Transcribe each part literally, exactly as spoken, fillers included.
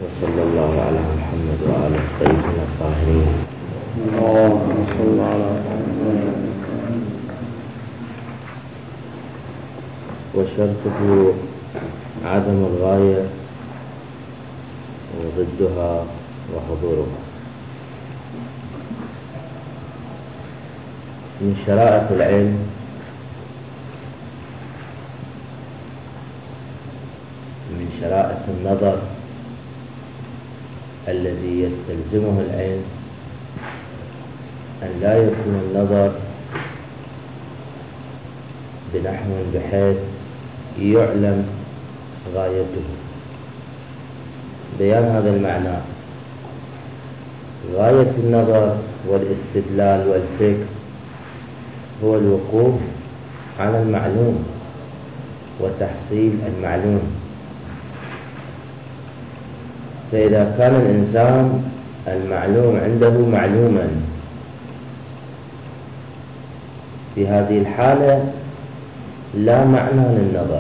وصلى الله على محمد وعلى الطيبين الطاهرين. اللهم صل على محمد. وشرطه عدم الغاية وضدها وحضورها. من شرائط العلم من شرائط النظر الذي يستلزمه العلم أن لا يكون النظر بنحو بحيث يعلم غايته. بيان هذا المعنى: غاية النظر والاستدلال والفكر هو الوقوف على المعلوم وتحصيل المعلوم. فإذا كان الإنسان المعلوم عنده معلوما، في هذه الحالة لا معنى للنظر،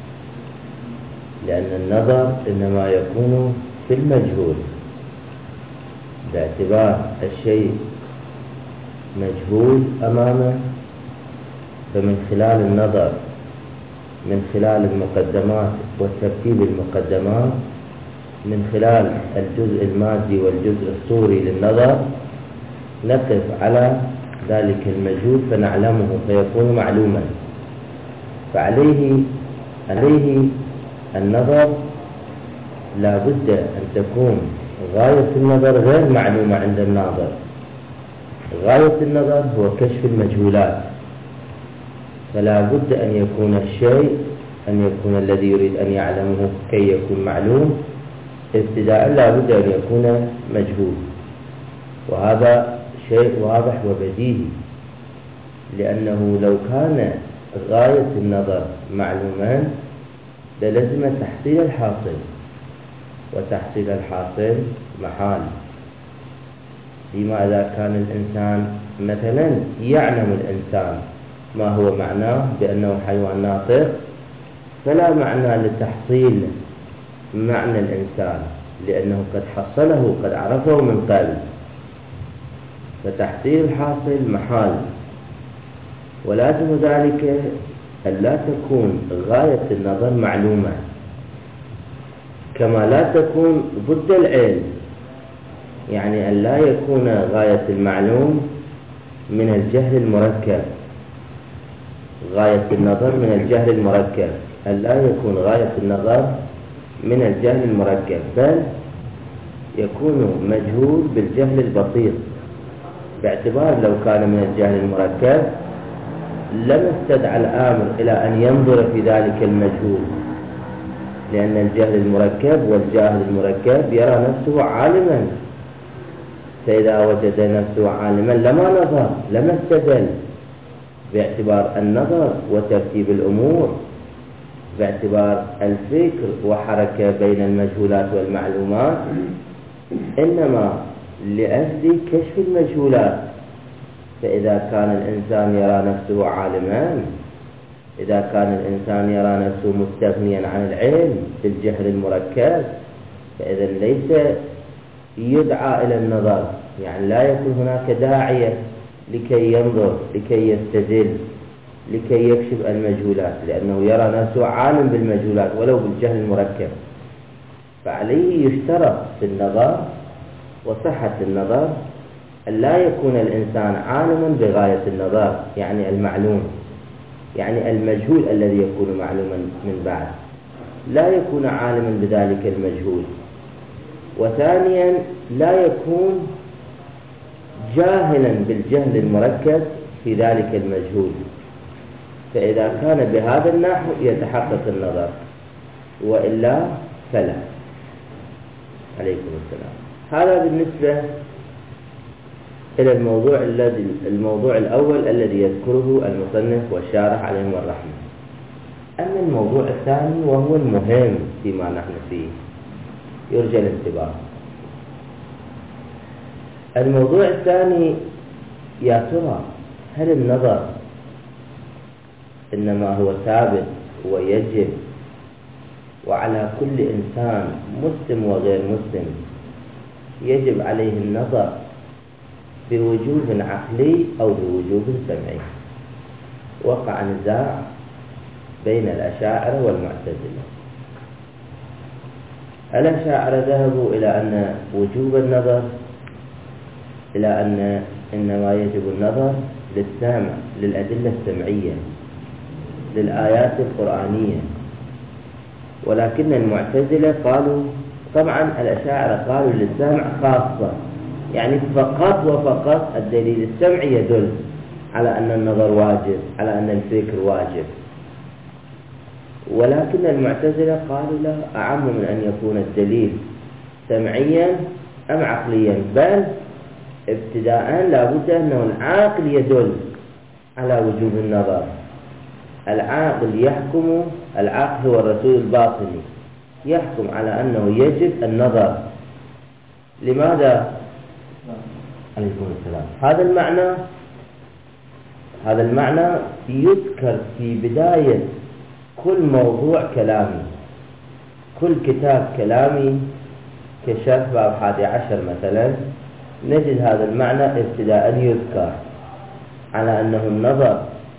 لأن النظر إنما يكون في المجهول، باعتبار الشيء مجهول أمامه، فمن خلال النظر من خلال المقدمات وترتيب المقدمات، من خلال الجزء المادي والجزء الصوري للنظر، نقف على ذلك المجهول فنعلمه فيكون معلوما. فعليه عليه النظر لا بد أن تكون غاية النظر غير معلومة عند الناظر. غاية النظر هو كشف المجهولات، فلا بد أن يكون الشيء أن يكون الذي يريد أن يعلمه كي يكون معلوم ابتداء لا بد أن يكون مجهول. وهذا شيء واضح وبديهي، لأنه لو كان غاية النظر معلومان للزم تحصيل الحاصل، وتحصيل الحاصل محال. فيما إذا كان الإنسان مثلا يعلم الإنسان ما هو معناه بأنه حيوان ناطق، فلا معنى لتحصيل معنى الإنسان، لأنه قد حصله قد عرفه من قبل، فتحصيل الحاصل محال. ولازم ذلك أن لا تكون غاية النظر معلومة، كما لا تكون ضد العلم، يعني أن لا يكون غاية المعلوم من الجهل المركب. غاية النظر من الجهل المركب، أن لا يكون غاية النظر من الجهل المركب، بل يكون مجهول بالجهل البسيط، باعتبار لو كان من الجهل المركب لم استدعى الآمر إلى أن ينظر في ذلك المجهول، لأن الجهل المركب والجاهل المركب يرى نفسه عالما، فإذا وجد نفسه عالما لما نظر لما استدل، باعتبار النظر وترتيب الأمور، باعتبار الفكر وحركة بين المجهولات والمعلومات، إنما لأجل كشف المجهولات. فإذا كان الإنسان يرى نفسه عالما، إذا كان الإنسان يرى نفسه مستغنيا عن العلم بالجهل المركب، فإذا ليس يدعى إلى النظر، يعني لا يكون هناك داعية لكي ينظر لكي يستدل لكي يكشف المجهولات، لأنه يرى نفسه عالم بالمجهولات ولو بالجهل المركب. فعليه يشترط في النظر وصحة النظر أن لا يكون الإنسان عالما بغاية النظر، يعني المعلوم، يعني المجهول الذي يكون معلوما من بعد، لا يكون عالما بذلك المجهول. وثانيا لا يكون جاهلا بالجهل المركب في ذلك المجهول، فإذا كان بهذا النحو يتحقق النظر، وإلا فلا. عليكم السلام. هذا بالنسبة إلى الموضوع الذي الموضوع الأول الذي يذكره المصنف والشارح عليهم الرحمة. أما الموضوع الثاني وهو المهم فيما نحن فيه يرجى الانتباه. الموضوع الثاني: يا ترى هل النظر إنما هو ثابت ويجب وعلى كل إنسان مسلم وغير مسلم يجب عليه النظر بوجوب عقلي أو بوجوب سمعي. وقع نزاع بين الأشاعرة والمعتزلة. الأشاعرة ذهبوا إلى أن وجوب النظر إلى أن إنما يجب النظر للسامع، للأدلة السمعية، للآيات القرآنية. ولكن المعتزلة قالوا، طبعا الأشاعرة قالوا للسامع خاصة، يعني فقط وفقط الدليل السمعي يدل على أن النظر واجب، على أن الفكر واجب. ولكن المعتزلة قالوا لا، أعم من أن يكون الدليل سمعيا أم عقليا، بل ابتداء لا بد أنه العاقل يدل على وجوب النظر. العاقل يحكم، العاقل هو الرسول الباطني، يحكم على أنه يجب النظر. لماذا؟ عليكم السلام. هذا المعنى هذا المعنى يذكر في بداية كل موضوع كلامي، كل كتاب كلامي كشرح باب حادي عشر مثلا، نجد هذا المعنى ابتداء يذكر على أنه النظر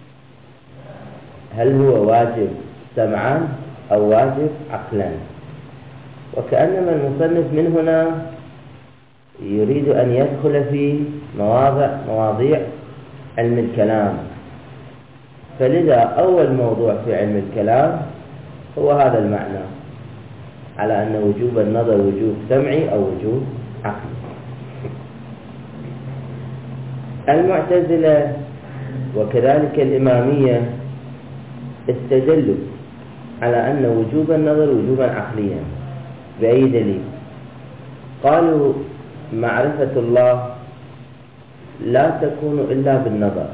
هل هو واجب سمعا أو واجب عقلا. وكأنما المصنف من هنا يريد أن يدخل في مواضع مواضيع علم الكلام. فلذا أول موضوع في علم الكلام هو هذا المعنى، على أن وجوب النظر وجوب سمعي أو وجوب عقلي. المعتزلة وكذلك الإمامية استدلوا على أن وجوب النظر وجوبا عقليا. بأي دليل؟ قالوا معرفة الله لا تكون إلا بالنظر،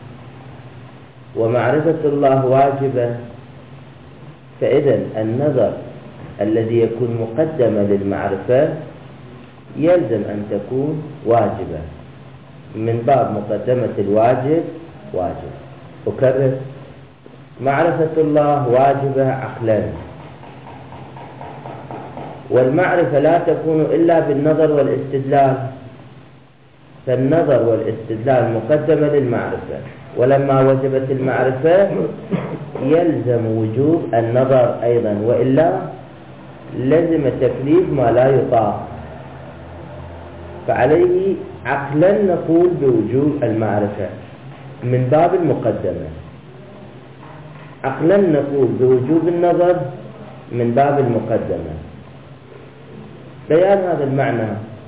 ومعرفة الله واجبة، فإذا النظر الذي يكون مقدما للمعرفة يلزم أن تكون واجبة، من باب مقدمة الواجب واجب. أكرر، معرفة الله واجبة عقلا، والمعرفة لا تكون إلا بالنظر والاستدلال، فالنظر والاستدلال مقدمة للمعرفة، ولما وجبت المعرفة يلزم وجوب النظر أيضا، وإلا لزم تكليف ما لا يطاق. فعليه عقلا نقول بوجوب المعرفة من باب المقدمة، عقلا نقول بوجوب النظر من باب المقدمة. بيان هذا المعنى،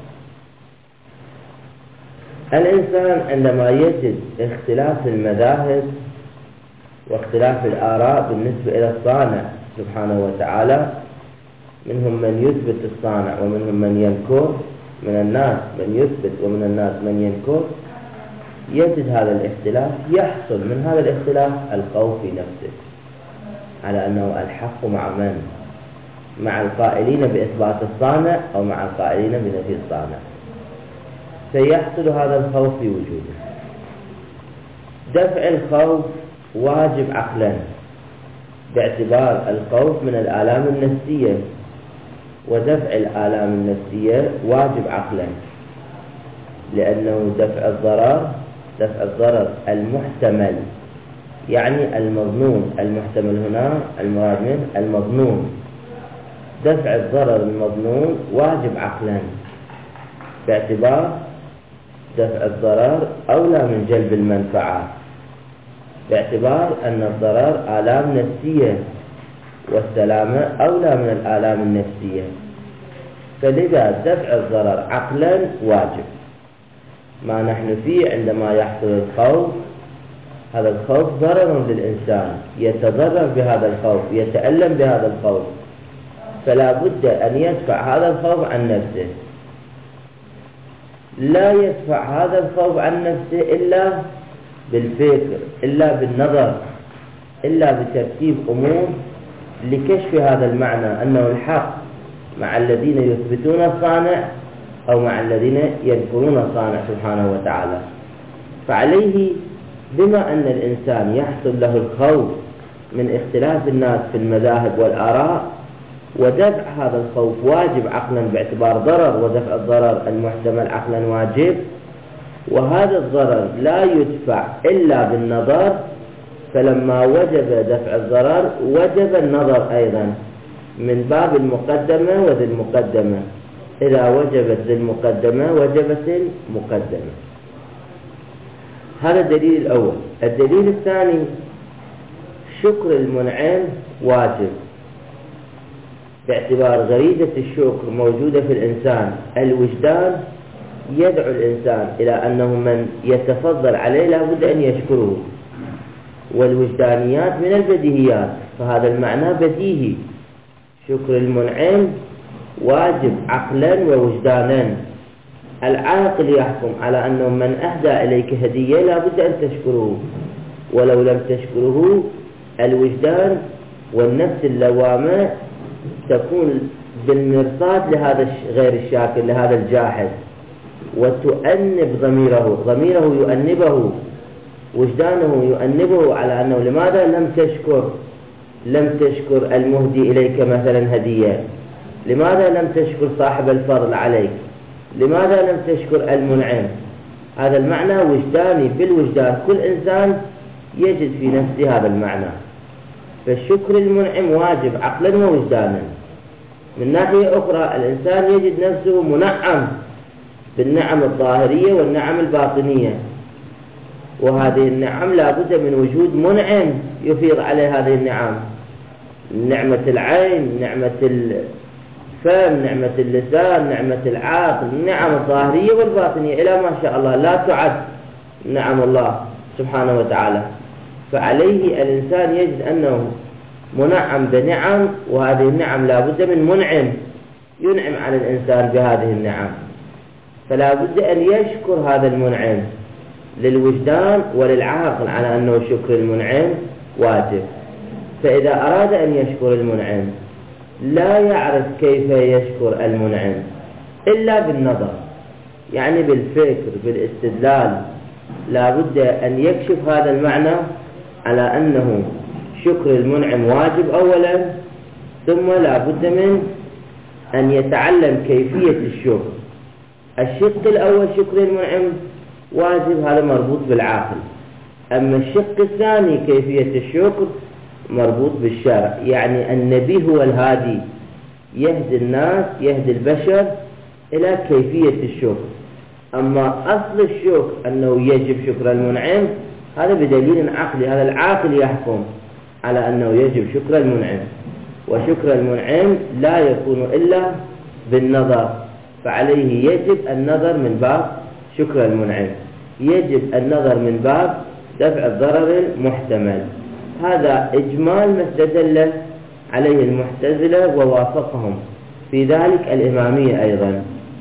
الإنسان عندما يجد اختلاف المذاهب واختلاف الآراء بالنسبة إلى الصانع سبحانه وتعالى، منهم من يثبت الصانع ومنهم من ينكر، من الناس من يثبت ومن الناس من ينكر، يجد هذا الاختلاف، يحصل من هذا الاختلاف الخوف في نفسه على أنه الحق مع من؟ مع القائلين بإثبات الصانع أو مع القائلين بنفي الصانع. سيحصل هذا الخوف في وجوده. دفع الخوف واجب عقلا، باعتبار الخوف من الآلام النفسية، ودفع الآلام النفسية واجب عقلا، لأنه دفع الضرر دفع الضرر المحتمل، يعني المظنون، المحتمل هنا المراد منه المظنون، دفع الضرر المظنون واجب عقلا، باعتبار دفع الضرر أولى من جلب المنفعة، باعتبار أن الضرر آلام نفسية والسلامة أولى من الآلام النفسية. فلذا دفع الضرر عقلا واجب. ما نحن فيه عندما يحصل الخوف، هذا الخوف ضرر للإنسان، يتضرر بهذا الخوف، يتألم بهذا الخوف، فلا بد أن يدفع هذا الخوف عن نفسه. لا يدفع هذا الخوف عن نفسه إلا بالفكر، إلا بالنظر، إلا بترتيب أمور لكشف هذا المعنى، أنه الحق مع الذين يثبتون الصانع أو مع الذين يذكرون الصانع سبحانه وتعالى. فعليه بما أن الإنسان يحصل له الخوف من اختلاف الناس في المذاهب والآراء، ودفع هذا الخوف واجب عقلا باعتبار ضرر، ودفع الضرر المحتمل عقلا واجب، وهذا الضرر لا يدفع إلا بالنظر، فلما وجب دفع الضرر وجب النظر أيضا من باب المقدمة وذي المقدمة، إذا وجبت ذي المقدمة وجبت المقدمة. هذا الدليل الأول. الدليل الثاني شكر المنعم واجب باعتبار غريزة الشكر موجودة في الإنسان. الوجدان يدعو الإنسان إلى أنه من يتفضل عليه لا بد أن يشكره، والوجدانيات من البديهيات، فهذا المعنى بديهي. شكر المنعم واجب عقلا ووجدانا. العاقل يحكم على أنه من أهدى إليك هدية لا بد أن تشكره، ولو لم تشكره الوجدان والنفس اللوامة تكون بالمرصاد لهذا غير الشاكر، لهذا الجاحد، وتؤنب ضميره، ضميره يؤنبه، وجدانه يؤنبه على أنه لماذا لم تشكر لم تشكر المهدي إليك مثلا هدية، لماذا لم تشكر صاحب الفضل عليك، لماذا لم تشكر المنعم. هذا المعنى وجداني بالوجدان، كل إنسان يجد في نفسه هذا المعنى. فالشكر المنعم واجب عقلا ووجدانا. من ناحية أخرى الإنسان يجد نفسه منعم بالنعم الظاهرية والنعم الباطنية، وهذه النعم لا بد من وجود منعم يفيض عليه هذه النعم، نعمة العين، نعمة الفم، نعمة اللسان، نعمة العقل، النعم الظاهرية والباطنية إلى ما شاء الله لا تعد نعم الله سبحانه وتعالى. فعليه الإنسان يجد أنه منعم بنعم، وهذه النعم لا بد من منعم ينعم على الإنسان بهذه النعم، فلا بد أن يشكر هذا المنعم للوجدان وللعاقل على أنه شكر المنعم واجب. فإذا أراد أن يشكر المنعم لا يعرف كيف يشكر المنعم إلا بالنظر، يعني بالفكر بالاستدلال. لا بد أن يكشف هذا المعنى على أنه شكر المنعم واجب أولا، ثم لا بد من أن يتعلم كيفية الشكر. الشق الأول شكر المنعم واجب، هذا مربوط بالعاقل. أما الشق الثاني كيفية الشكر مربوط بالشرع، يعني النبي هو الهادي يهدي الناس يهدي البشر إلى كيفية الشكر. أما أصل الشكر أنه يجب شكر المنعم هذا بدليل عقلي، هذا العاقل يحكم على أنه يجب شكر المنعم، وشكر المنعم لا يكون إلا بالنظر، فعليه يجب النظر من باب شكر المنعم، يجب النظر من باب دفع الضرر المحتمل. هذا إجمال ما استدل عليه المعتزلة ووافقهم في ذلك الإمامية أيضا.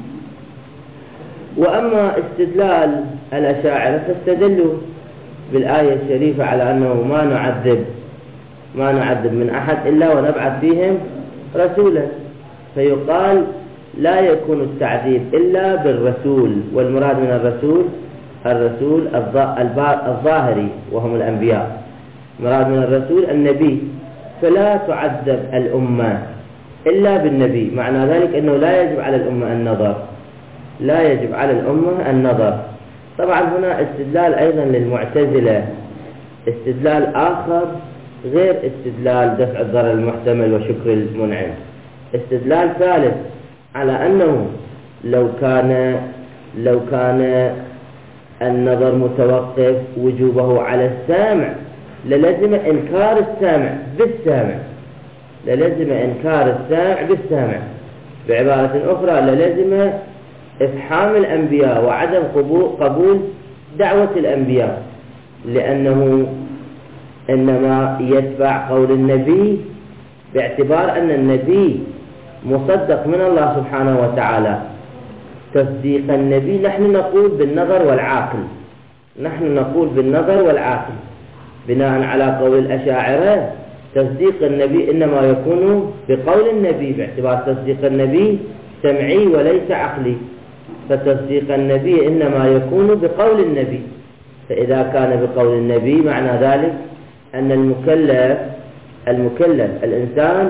وأما استدلال الأشاعرة فاستدلوا بالآية الشريفة على أنه ما نعذب ما نعذب من أحد إلا ونبعث فيهم رسولا، فيقال لا يكون التعذيب إلا بالرسول، والمراد من الرسول الرسول الظاهري وهم الأنبياء، مراد من الرسول النبي، فلا تعذب الأمة إلا بالنبي. معنى ذلك أنه لا يجب على الأمة النظر، لا يجب على الأمة النظر. طبعا هنا استدلال أيضا للمعتزلة، استدلال آخر غير استدلال دفع الضرر المحتمل وشكر المنعم، استدلال ثالث على أنه لو كان لو كان النظر متوقف وجوبه على السامع للزم إنكار السامع بالسامع، للزم إنكار السامع بالسامع. بعبارة أخرى للزم إفحام الأنبياء وعدم قبول دعوة الأنبياء، لأنه إنما يتبع قول النبي باعتبار أن النبي مصدق من الله سبحانه وتعالى. تصديق النبي نحن نقول بالنظر والعاقل، نحن نقول بالنظر والعاقل بناء على قول الأشاعرة. تصديق النبي إنما يكون بقول النبي باعتبار تصديق النبي سمعي وليس عقلي، فتصديق النبي إنما يكون بقول النبي. فإذا كان بقول النبي معنى ذلك أن المكلف المكلف الإنسان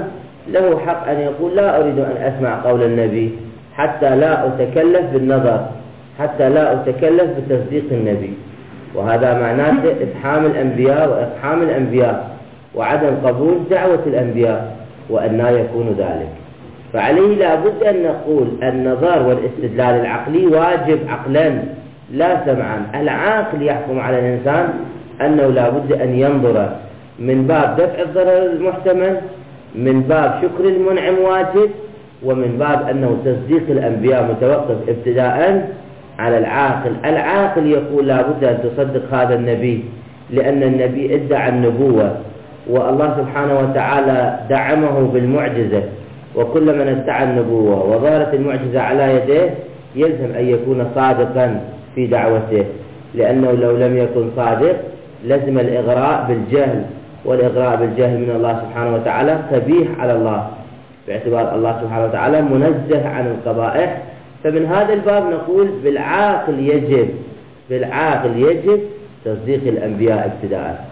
له حق أن يقول لا أريد أن أسمع قول النبي حتى لا أتكلف بالنظر، حتى لا أتكلف بتصديق النبي. وهذا معناه إفحام الأنبياء وإقحام الأنبياء وعدم قبول دعوة الأنبياء، وأنه يكون ذلك. فعليه لا بد أن نقول النظر والاستدلال العقلي واجب عقلا لا سمعا. العاقل يحكم على الإنسان أنه لا بد أن ينظر من باب دفع الضرر المحتمل، من باب شكر المنعم واجب، ومن باب أنه تصديق الأنبياء متوقف ابتداء على العاقل. العاقل يقول لا بد أن تصدق هذا النبي لأن النبي ادعى النبوة، والله سبحانه وتعالى دعمه بالمعجزة، وكل من ادعى النبوة وظهرت المعجزة على يديه يلزم أن يكون صادقا في دعوته، لأنه لو لم يكن صادق لزم الإغراء بالجهل، والإغراء بالجهل من الله سبحانه وتعالى قبيح على الله، باعتبار الله سبحانه وتعالى منزه عن القبائح. فمن هذا الباب نقول بالعاقل يجب بالعاقل يجب تصديق الأنبياء ابتداء.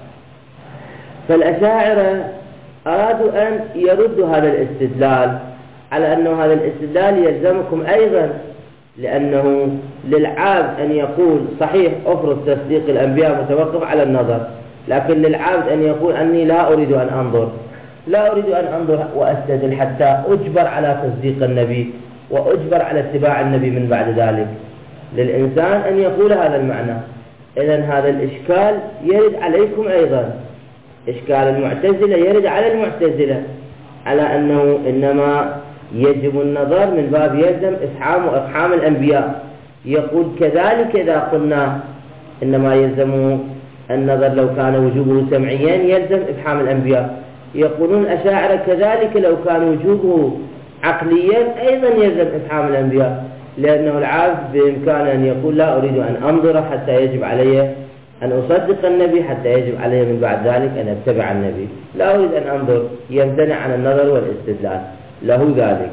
فالأشاعرة أرادوا أن يردوا هذا الاستدلال على أنه هذا الاستدلال يلزمكم أيضا، لأنه للعابد أن يقول صحيح أفرض تصديق الأنبياء متوقف على النظر، لكن للعابد أن يقول أني لا أريد أن أنظر لا أريد أن أنظر وأستدل حتى أجبر على تصديق النبي وأجبر على اتباع النبي من بعد ذلك. للإنسان أن يقول هذا المعنى. إذن هذا الإشكال يرد عليكم أيضا، إشكال المعتزلة يرد على المعتزلة على أنه إنما يجب النظر من باب يلزم إفحام وإفحام الأنبياء. يقول كذلك إذا قلنا إنما يلزم النظر لو كان وجوبه سمعيا يلزم إفحام الأنبياء. يقولون أشاعرة كذلك لو كان وجوبه عقليا أيضا يلزم إفحام الأنبياء، لأنه العابد بإمكانه أن يقول لا أريد أن أنظر حتى يجب علي أن أصدق النبي، حتى يجب علي من بعد ذلك أن أتبع النبي. لا أريد أن أنظر، يمتنع عن النظر والاستدلال، له ذلك.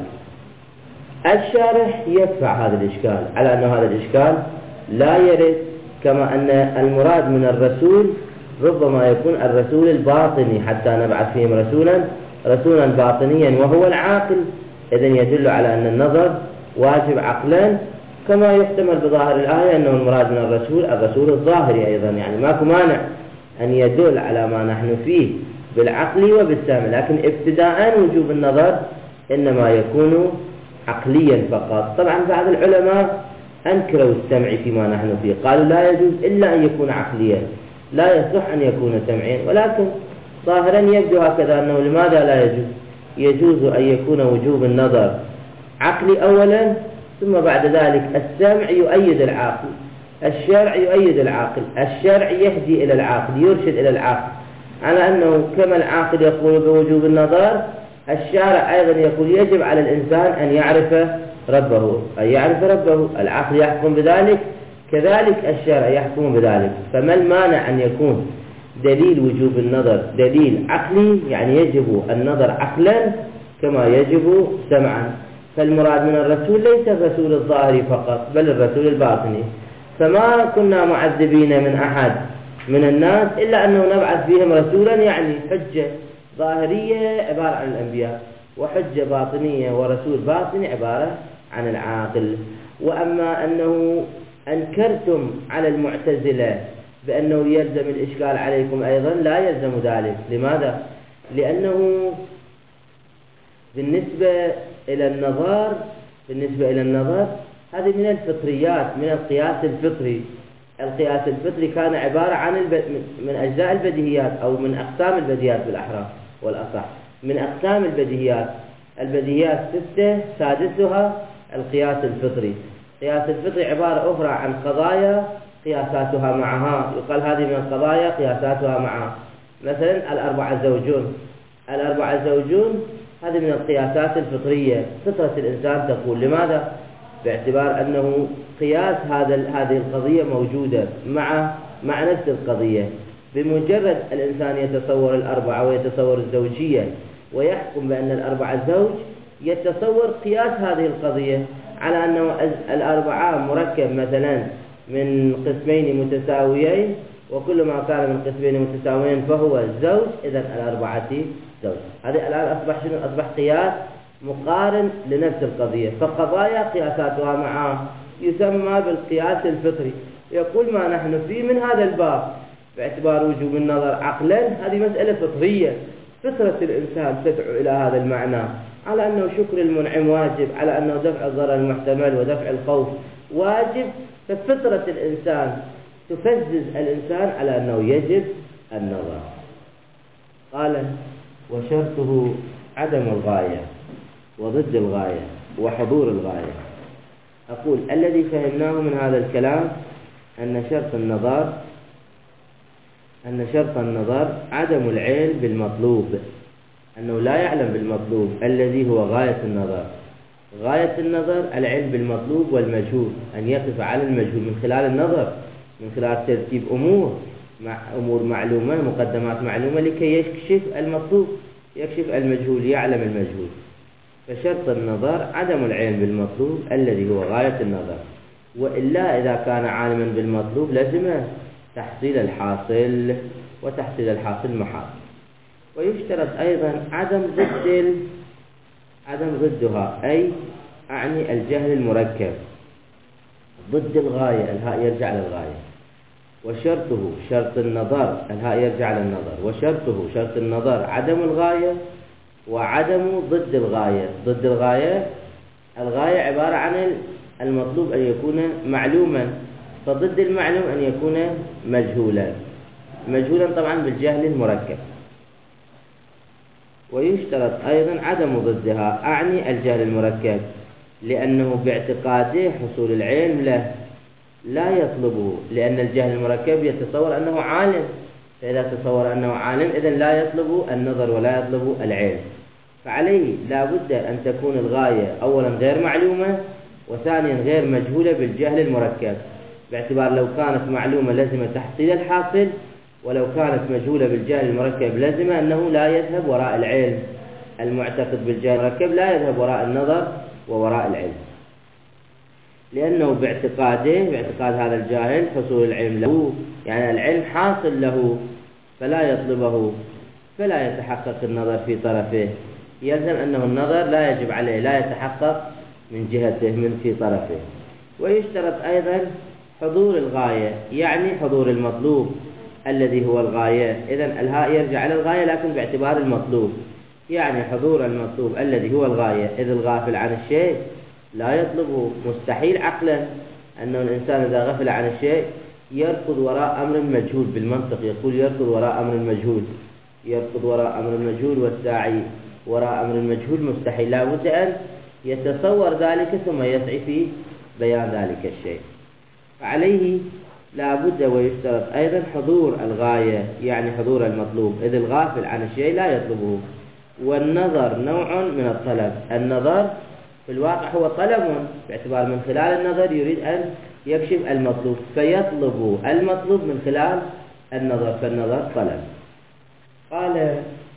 الشارح يدفع هذا الإشكال على أن هذا الإشكال لا يرد، كما أن المراد من الرسول ربما يكون الرسول الباطني حتى نبعث فيهم رسولا رسولا باطنيا وهو العاقل. إذن يدل على أن النظر واجب عقلا، كما يحتمل بظاهر الآية أنه المراد من الرسول الرسول الظاهري أيضا، يعني ماكو مانع أن يدل على ما نحن فيه بالعقل وبالسمع، لكن ابتداء وجوب النظر إنما يكون عقليا فقط. طبعا بعض العلماء أنكروا السمع فيما نحن فيه، قالوا لا يجوز إلا أن يكون عقليا، لا يصح أن يكون سمعيا، ولكن ظاهرا يبدو هكذا أنه لماذا لا يجوز؟ يجوز أن يكون وجوب النظر عقلي أولا، ثم بعد ذلك السمع يؤيد العاقل، الشرع يؤيد العاقل، الشرع يهدي إلى العاقل، يرشد إلى العاقل، على أنه كما العاقل يقول بوجوب النظر الشارع أيضا يقول يجب على الإنسان أن يعرف ربه، أن يعرف ربه، العقل يحكم بذلك، كذلك الشارع يحكم بذلك. فما المانع أن يكون دليل وجوب النظر دليل عقلي، يعني يجب النظر عقلا كما يجب سمعا. فالمراد من الرسول ليس الرسول الظاهري فقط، بل الرسول الباطني. فما كنا معذبين من أحد من الناس إلا أنه نبعث فيهم رسولا، يعني حجة ظاهرية عبارة عن الأنبياء، وحجة باطنية ورسول باطني عبارة عن العاقل. وأما أنه أنكرتم على المعتزلة بأنه يلزم الإشكال عليكم أيضا، لا يلزم ذلك. لماذا؟ لأنه بالنسبة إلى النظر بالنسبة إلى النظر هذه من الفطريات، من القياس الفطري. القياس الفطري كان عبارة عن الب... من أجزاء البديهيات، أو من أقسام البديهيات بالأحرى والأصح، من أقسام البديهيات. البديهيات ستة، سادسها القياس الفطري. القياس الفطري عبارة أخرى عن قضايا قياساتها معها، يقال هذه من القضايا قياساتها معها. مثلا الأربعة زوجون، الأربعة زوجون هذه من القياسات الفطرية، فطرة الإنسان تقول. لماذا؟ باعتبار أنه قياس هذا هذه القضية موجودة مع مع نفس القضية. بمجرد الإنسان يتصور الأربعة ويتصور الزوجية ويحكم بأن الأربعة زوج، يتصور قياس هذه القضية على أنه الأربعة مركب مثلا من قسمين متساويين، وكل ما كان من قسمين متساويين فهو الزوج، إذن الأربعة زوج. هذه الآن أصبح شنو؟ أصبح قياس مقارن لنفس القضية، فقضايا قياساتها معه يسمى بالقياس الفطري. يقول ما نحن فيه من هذا الباب باعتبار وجوب النظر عقلا، هذه مسألة فطرية، فطرة الإنسان تدعو إلى هذا المعنى، على أنه شكر المنعم واجب، على أنه دفع الضرر المحتمل ودفع الخوف واجب، ففطرة الإنسان تفزز الإنسان على أنه يجب النظر. قال وشرطه عدم الغاية وضد الغاية وحضور الغاية. أقول الذي فهمناه من هذا الكلام أن شرط النظر أن شرط النظر عدم العلم بالمطلوب، أنه لا يعلم بالمطلوب الذي هو غاية النظر. غاية النظر العلم بالمطلوب والمجهول، أن يقف على المجهول من خلال النظر، من خلال ترتيب أمور مع أمور معلومة، مقدمات معلومة، لكي يكشف المطلوب، يكشف المجهول، يعلم المجهول. فشرط النظر عدم العلم بالمطلوب الذي هو غاية النظر، وإلا إذا كان عالما بالمطلوب لزم تحصيل الحاصل، وتحصيل الحاصل محال. ويشترط أيضا عدم ضد عدم ضدها، أي أعني الجهل المركب، ضد الغاية، الهاء يرجع للغاية. وشرطه شرط النظر، الهاء يرجع للنظر، وشرطه شرط النظر عدم الغاية وعدم ضد الغاية. ضد الغاية، الغاية عبارة عن المطلوب أن يكون معلوما، فضد المعلوم أن يكون مجهولا، مجهولا طبعا بالجهل المركب. ويشترط أيضا عدم ضدها، أعني الجهل المركب، لأنه باعتقاده حصول العلم له لا يطلبه، لأن الجهل المركب يتصور أنه عالم، فإذا تصور أنه عالم إذن لا يطلب النظر ولا يطلب العلم. فعليه لا بد أن تكون الغاية أولا غير معلومة، وثانيا غير مجهولة بالجهل المركب، باعتبار لو كانت معلومة لزم تحصيل الحاصل، ولو كانت مجهولة بالجهل المركب لزم أنه لا يذهب وراء العلم. المعتقد بالجهل المركب لا يذهب وراء النظر ووراء العلم، لأنه باعتقاده، باعتقاد هذا الجاهل حصول العلم له، يعني العلم حاصل له فلا يطلبه، فلا يتحقق النظر في طرفه، يلزم أنه النظر لا يجب عليه، لا يتحقق من جهته من في طرفه. ويشترط أيضا حضور الغاية، يعني حضور المطلوب الذي هو الغاية. إذن الهاء يرجع إلى الغاية لكن باعتبار المطلوب، يعني حضور المطلوب الذي هو الغاية، إذ الغافل عن الشيء لا يطلبه. مستحيل عقلا أنه الإنسان إذا غفل عن الشيء يركض وراء أمر مجهول، بالمنطق يقول يركض وراء أمر مجهول، يركض وراء أمر مجهول، والساعي وراء أمر مجهول مستحيل، لا بد أن يتصور ذلك ثم يسعي في بيان ذلك الشيء. فعليه لا بد ويشترط أيضا حضور الغاية، يعني حضور المطلوب، إذ الغافل عن الشيء لا يطلبه. والنظر نوع من الطلب، النظر في الواقع هو طلب، باعتبار من خلال النظر يريد أن يكشف المطلوب، فيطلب المطلوب من خلال النظر، فالنظر طلب. قال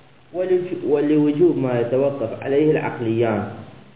ولوجوب ما يتوقف عليه العقليان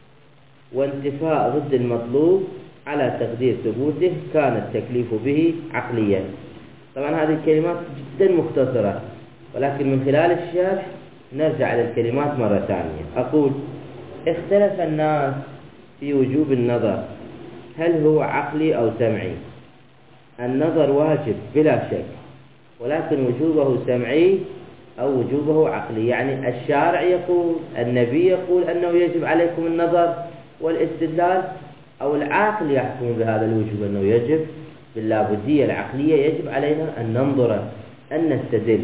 وانتفاء ضد المطلوب على تقدير ثبوته كان التكليف به عقليا. طبعا هذه الكلمات جدا مختصرة، ولكن من خلال الشرح نرجع إلى الكلمات مرة ثانية. أقول اختلف الناس في وجوب النظر، هل هو عقلي أو سمعي؟ النظر واجب بلا شك، ولكن وجوبه سمعي أو وجوبه عقلي. يعني الشارع يقول، النبي يقول أنه يجب عليكم النظر والاستدلال، أو العاقل يحكم بهذا الوجوب أنه يجب باللابدية العقلية، يجب علينا أن ننظر أن نستدل.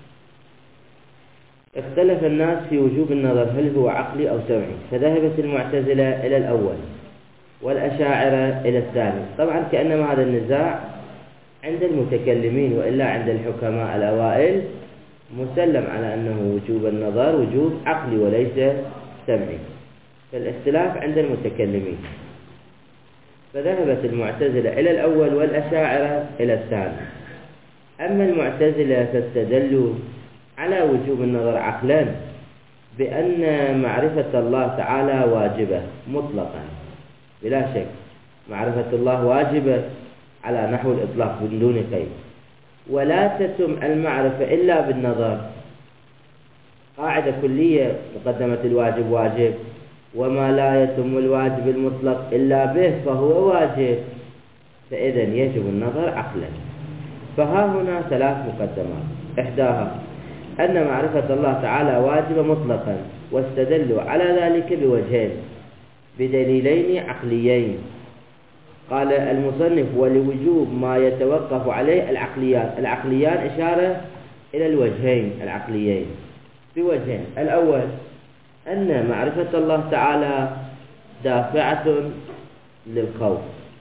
اختلف الناس في وجوب النظر هل هو عقلي أو سمعي، فذهبت المعتزلة إلى الأول والأشاعرة إلى الثاني. طبعا كأنما هذا النزاع عند المتكلمين، وإلا عند الحكماء الأوائل مسلم على أنه وجوب النظر وجوب عقلي وليس سمعي، فالاختلاف عند المتكلمين. فذهبت المعتزلة إلى الأول والأشاعرة إلى الثاني. أما المعتزلة فاستدلوا على وجوب النظر عقلا بأن معرفة الله تعالى واجبة مطلقا بلا شك، معرفة الله واجبة على نحو الإطلاق بدون قيد، ولا تتم المعرفة إلا بالنظر. قاعدة كلية مقدمة الواجب واجب، وما لا يتم الواجب المطلق إلا به فهو واجب، فإذا يجب النظر عقلا. فها هنا ثلاث مقدمات، إحداها أن معرفة الله تعالى واجب مطلقا، واستدلوا على ذلك بوجهين بدليلين عقليين. قال المصنف: ولوجوب ما يتوقف عليه العقليات. العقليان إشارة إلى الوجهين العقليين بوجهين. الأول أن معرفة الله تعالى دافعة للخوف.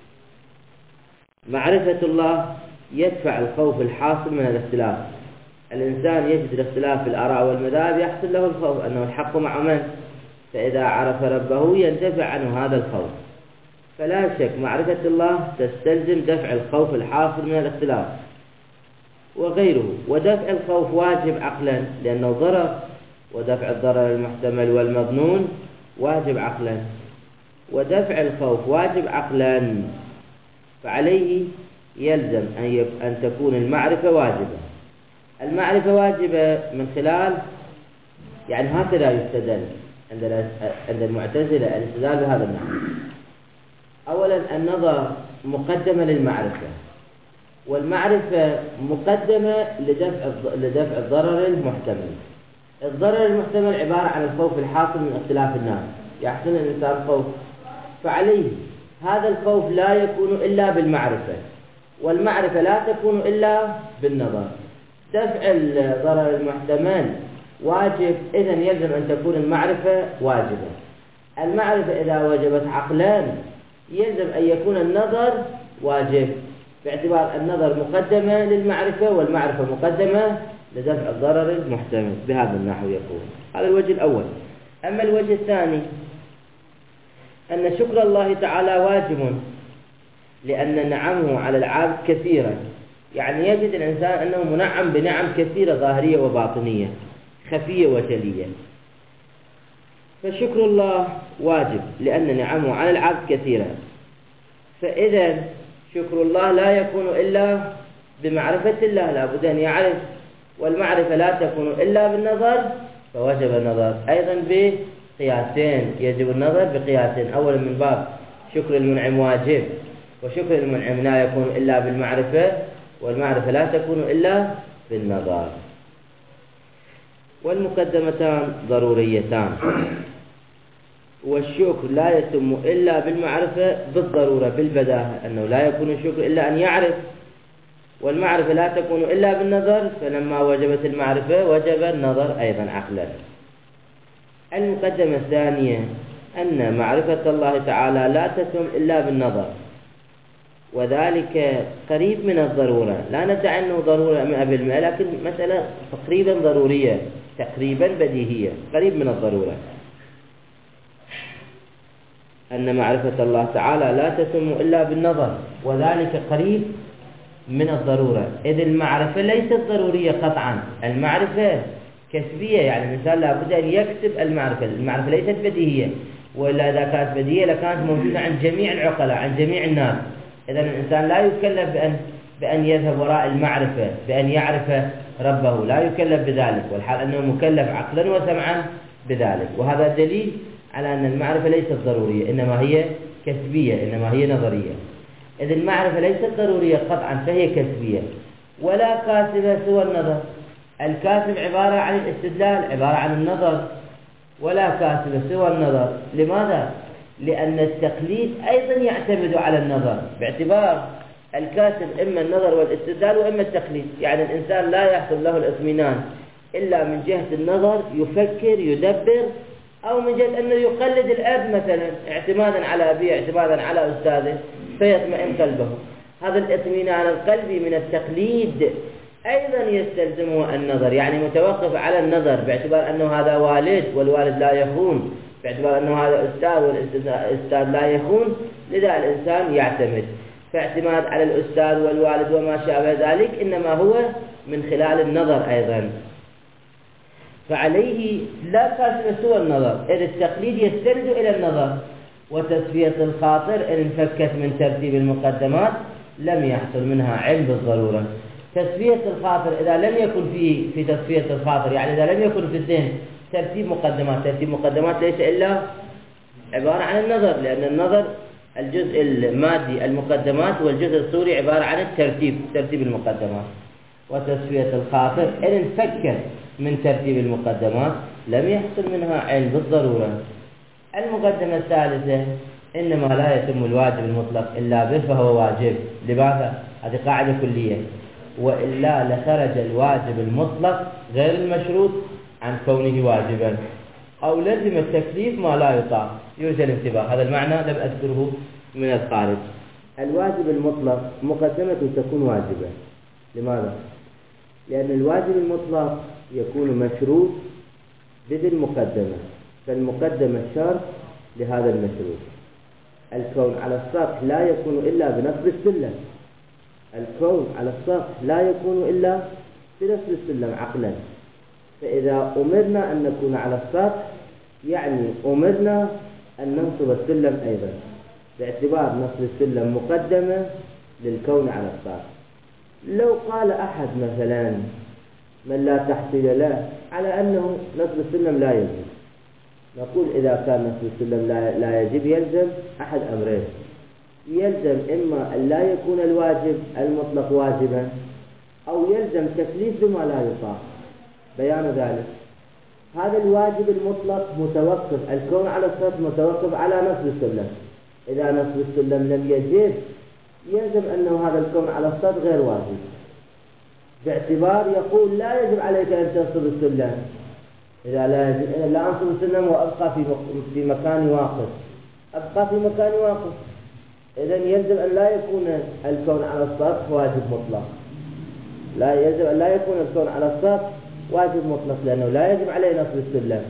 معرفة الله يدفع الخوف الحاصل من الاختلاف. الإنسان يجد الاختلاف في الآراء والمذاهب يحصل له الخوف أنه الحق مع من، فإذا عرف ربه يندفع عنه هذا الخوف. فلا شك معرفة الله تستلزم دفع الخوف الحاصل من الاختلاف وغيره. ودفع الخوف واجب عقلا لأنه ضرر، ودفع الضرر المحتمل والمظنون واجب عقلا. ودفع الخوف واجب عقلا، فعليه يلزم أن, أن تكون المعرفة واجبة. المعرفة واجبة من خلال، يعني هكذا يستدل عند المعتزلة الاستدلال بهذا النحو. أولا النظر مقدمة للمعرفة، والمعرفة مقدمة لدفع لدفع الضرر المحتمل. الضرر المحتمل عبارة عن الخوف الحاصل من اختلاف الناس، يحصل الإنسان خوف، فعليه هذا الخوف لا يكون إلا بالمعرفة، والمعرفة لا تكون إلا بالنظر. دفع الضرر المحتمل واجب، إذن يلزم أن تكون المعرفة واجبة. المعرفة إذا وجبت عقلا يلزم أن يكون النظر واجب، باعتبار النظر مقدمة للمعرفة والمعرفة مقدمة لدفع الضرر المحتمل. بهذا النحو يقول. هذا الوجه الأول. أما الوجه الثاني أن شكر الله تعالى واجب، لأن نعمه على العبد كثيرة، يعني يجد الإنسان أنه منعم بنعم كثيرة ظاهرية وباطنية، خفية وجلية. فشكر الله واجب لأن نعمه على العبد كثيرة، فإذا شكر الله لا يكون إلا بمعرفة الله، لا بد أن يعرف، والمعرفة لا تكون إلا بالنظر، فوجب النظر. أيضا بقياسين، يجب النظر بقياسين. أولا من باب شكر المنعم واجب، وشكر المنعم لا يكون إلا بالمعرفة، والمعرفة لا تكون إلا بالنظر. والمقدمتان ضروريتان، والشكر لا يتم إلا بالمعرفة بالضرورة بالبداهة، أنه لا يكون الشكر إلا أن يعرف، والمعرفة لا تكون إلا بالنظر، فلما وجبت المعرفة وجب النظر أيضا عقلا. المقدمة الثانية أن معرفة الله تعالى لا تتم إلا بالنظر، وذلك قريب من الضرورة، لا ندعي أنه ضرورة مئة بالمئة، لكن مسألة تقريبا ضرورية، تقريبا بديهية، قريب من الضرورة. أن معرفة الله تعالى لا تتم إلا بالنظر، وذلك قريب من الضرورة، إذ المعرفة ليست ضرورية قطعا، المعرفة كسبية، يعني الإنسان لا بد أن يكسب المعرفة. المعرفة ليست بديهية، وإلا إذا كانت بديهية لكانت موجودة عند جميع العقلاء، عند جميع الناس. إذا الإنسان لا يكلف بأن بأن يذهب وراء المعرفة، بأن يعرف ربه، لا يكلف بذلك، والحال أنه مكلف عقلا وسمعا بذلك. وهذا دليل على أن المعرفة ليست ضرورية، إنما هي كسبية، إنما هي نظرية. إذ المعرفة ليست ضرورية قطعا، فهي كسبية ولا كاسبة سوى النظر. الكاسب عبارة عن الاستدلال، عبارة عن النظر، ولا كاسبة سوى النظر. لماذا؟ لأن التقليد أيضا يعتمد على النظر، باعتبار الكاسب إما النظر والاستدلال وإما التقليد. يعني الإنسان لا يحصل له الاطمئنان إلا من جهة النظر، يفكر يدبر، أو من جهة أنه يقلد الأب مثلا اعتمادا على أبيه، اعتمادا على أستاذه، فيطمئن قلبه. هذا الاطمئنان القلبي من التقليد أيضا يستلزمه النظر، يعني متوقف على النظر، باعتبار أنه هذا والد والوالد لا يخون، باعتبار أنه هذا أستاذ والأستاذ لا يخون، لذا الإنسان يعتمد. فاعتماد على الأستاذ والوالد وما شابه ذلك إنما هو من خلال النظر أيضا، فعليه لا كاسب سوى النظر، إذ التقليد يستند إلى النظر. وتصفية الخاطر إن انفكت من ترتيب المقدمات لم يحصل منها علم بالضرورة. تسوية الخاطر إذا لم يكن فيه في تسوية الخاطر، يعني إذا لم يكن في الذهن ترتيب مقدمات، ترتيب مقدمات ليس إلا عبارة عن النظر، لأن النظر الجزء المادي المقدمات والجزء الصوري عبارة عن الترتيب، ترتيب المقدمات. وتسوية الخاطر إن انفكت من ترتيب المقدمات لم يحصل منها علم بالضرورة. المقدمة الثالثة إنما لا يتم الواجب المطلق إلا به فهو واجب. لماذا؟ هذه قاعدة كلية، وإلا لخرج الواجب المطلق غير المشروط عن كونه واجبا، أو لزم التكليف ما لا يطاق. يرجى الانتباه، هذا المعنى لم أذكره من الخارج. الواجب المطلق مقدمته تكون واجبة. لماذا؟ لأن الواجب المطلق يكون مشروط بذي المقدمة، فالمقدمة شرط لهذا المشروط. الكون على السطح لا يكون إلا بنصب السلم، الكون على السطح لا يكون إلا بنصب السلم عقلا. فإذا أمرنا أن نكون على السطح يعني أمرنا أن ننصب السلم أيضا، باعتبار نصب السلم مقدمة للكون على السطح. لو قال أحد مثلا من لا تحصيل له على أنه نصب السلم لا يجب، نقول إذا كان نصب السلم لا, لا يجب يلزم أحد أمرين، يلزم إما أن لا يكون الواجب المطلق واجبا، أو يلزم تكليف بما لا يطاق. بيان ذلك هذا الواجب المطلق متوقف، الكون على السطح متوقف على نصب السلم. إذا نصب السلم لم يجب يلزم أنه هذا الكون على السطح غير واجب، باعتبار يقول لا يجب عليك أن تنصب السلم. إذا لا يجب لا أنصب السلم وأبقى في في مكاني واقف، أبقى في مكاني واقف، إذن يلزم أن لا يكون الكون على السطح واجب مطلق، لا يلزم أن لا يكون الكون على السطح واجب مطلق، لأنه لا يجب عليه نصب السلم.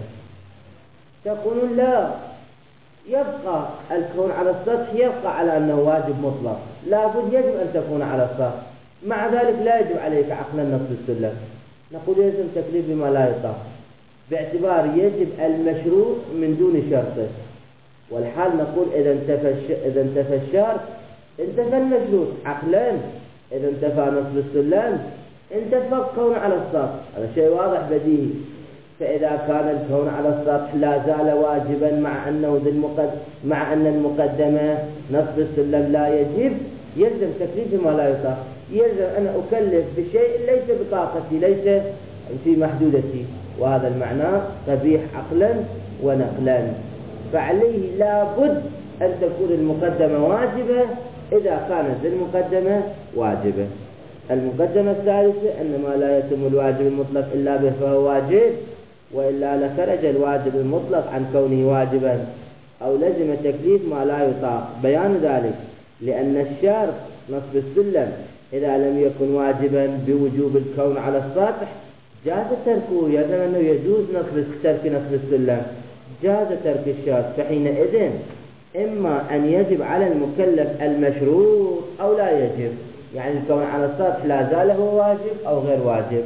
تقولون لا، يبقى الكون على السطح يبقى على أنه واجب مطلق، لابد يجب أن تكون على السطح، مع ذلك لا يجب عليك عقلا نصب السلم. نقول يلزم تكليف بما لا يطاق، باعتبار يجب المشروط من دون شرطه. والحال نقول إذا انتفى إذا انتفى الشرط انتفى المشروط عقلا، إذا انتفى نصب السلم انتفى الكون على السطح، هذا شيء واضح بديهي. فإذا كان الكون على السطح لا زال واجبا مع أنه ذي المقد... مع أن المقدمة نصب السلم لا يجب، يلزم تكليف بما لا يطاق، يلزم أن أكلف بشيء ليس بطاقتي، ليس في محدودتي، وهذا المعنى قبيح عقلا ونقلا. فعليه لابد أن تكون المقدمة واجبة إذا كانت المقدمة واجبة. المقدمة الثالثة أن ما لا يتم الواجب المطلق إلا به فهو واجب، وإلا لخرج الواجب المطلق عن كونه واجبا، أو لزم تكليف ما لا يطاق. بيان ذلك لأن الشرط نصب السلم إذا لم يكن واجبا بوجوب الكون على السطح جاز تركه، يلزم أنه يجوز نصب ترك نصب السلم، جاز ترك الشرط. فحينئذ إما أن يجب على المكلف المشروط أو لا يجب، يعني الكون على السطح لا زال هو واجب أو غير واجب.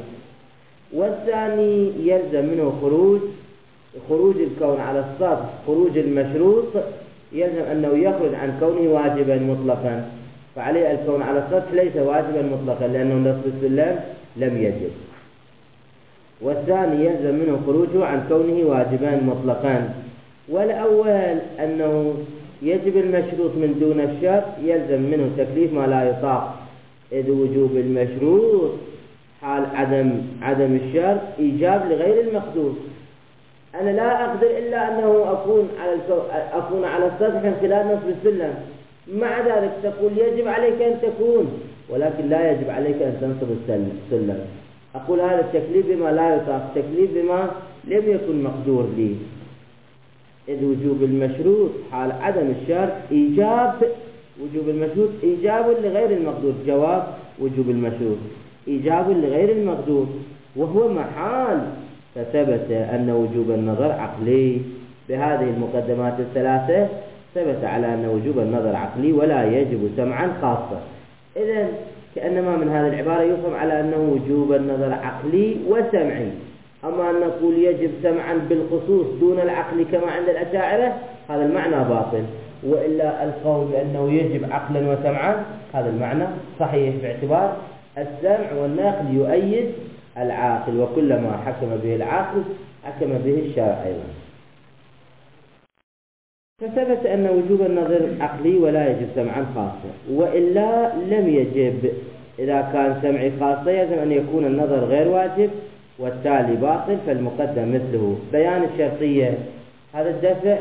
والثاني يلزم منه خروج خروج الكون على السطح، خروج المشروط يلزم أنه يخرج عن كونه واجبا مطلقا، فعليه الكون على السطح ليس واجبا مطلقا لأنه نصب السلم لم يجب. والثاني يلزم منه خروجه عن كونه واجبا مطلقا. والأول أنه يجب المشروط من دون الشرط يلزم منه تكليف ما لا يطاق، إذ وجوب المشروط حال عدم عدم الشرط إيجاب لغير المقدور. أنا لا أقدر إلا أنه أكون على الكو... أكون على السطح من خلال نصب السلم، مع ذلك تقول يجب عليك أن تكون، ولكن لا يجب عليك أن تنصب السلم. أقول هذا التكليف بما لا يطاق، تكليف بما لم يكن مقدور لي، إذ وجوب المشروط حال عدم الشرط إيجاب وجوب المشروط إيجاب لغير المقدور، جواب وجوب المشروط إيجاب لغير المقدور وهو محال. فثبت أن وجوب النظر عقلي. بهذه المقدمات الثلاثة ثبت على أن وجوب النظر عقلي ولا يجب سمعا خاصة. إذن كأنما من هذه العبارة يفهم على أنه وجوب النظر عقلي وسمعي. أما أن نقول يجب سمعا بالخصوص دون العقل كما عند الأشاعرة هذا المعنى باطل، وإلا القول بأنه يجب عقلا وسمعا هذا المعنى صحيح، باعتبار السمع والنقل يؤيد العاقل، وكلما حكم به العاقل حكم به الشرع أيضا. فثبت أن وجوب النظر عقلي ولا يجب سمعا خاصا، وإلا لم يجب. إذا كان سمعي خاصة يجب أن يكون النظر غير واجب والتالي باطل، فالمقدم مثله. بيان الشرطية، هذا الدفع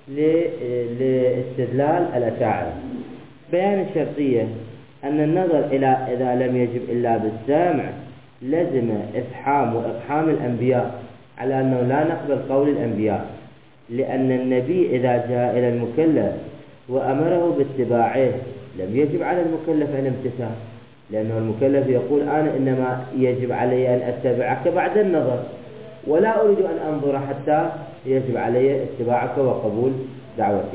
لاستدلال الأشاعرة. بيان الشرطية أن النظر إلى إذا لم يجب إلا بالسمع لزم إفحام وإقحام الأنبياء، على أنه لا نقبل قول الأنبياء، لأن النبي إذا جاء إلى المكلف وأمره باتباعه لم يجب على المكلف الامتثال، لأنه المكلف يقول أنا إنما يجب علي أن أتبعك بعد النظر، ولا أريد أن أنظر حتى يجب علي اتباعك وقبول دعوتك.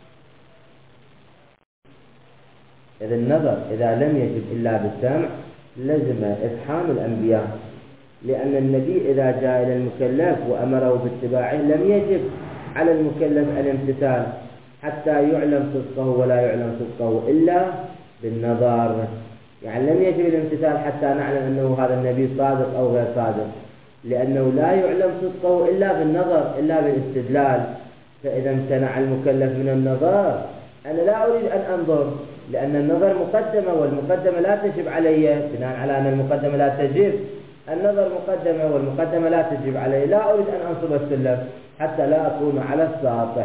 إذا النظر إذا لم يجب إلا بالسمع لزم إفحام الأنبياء، لأن النبي إذا جاء إلى المكلف وأمره باتباعه لم يجب على المكلف الامتثال حتى يعلم صدقه، ولا يعلم صدقه إلا بالنظر. يعني لم يجب الامتثال حتى نعلم أنه هذا النبي صادق أو غير صادق، لأنه لا يعلم صدقه إلا بالنظر، إلا بالاستدلال. فإذا امتنع المكلف من النظر أنا لا أريد أن أنظر، لأن النظر مقدمة، والمقدمة لا تجب علي، بناء على أن المقدمة لا تجب النظر مقدمة والمقدمة لا تجب علي، لا أريد أن أنصب السلم حتى لا أكون على الساطح،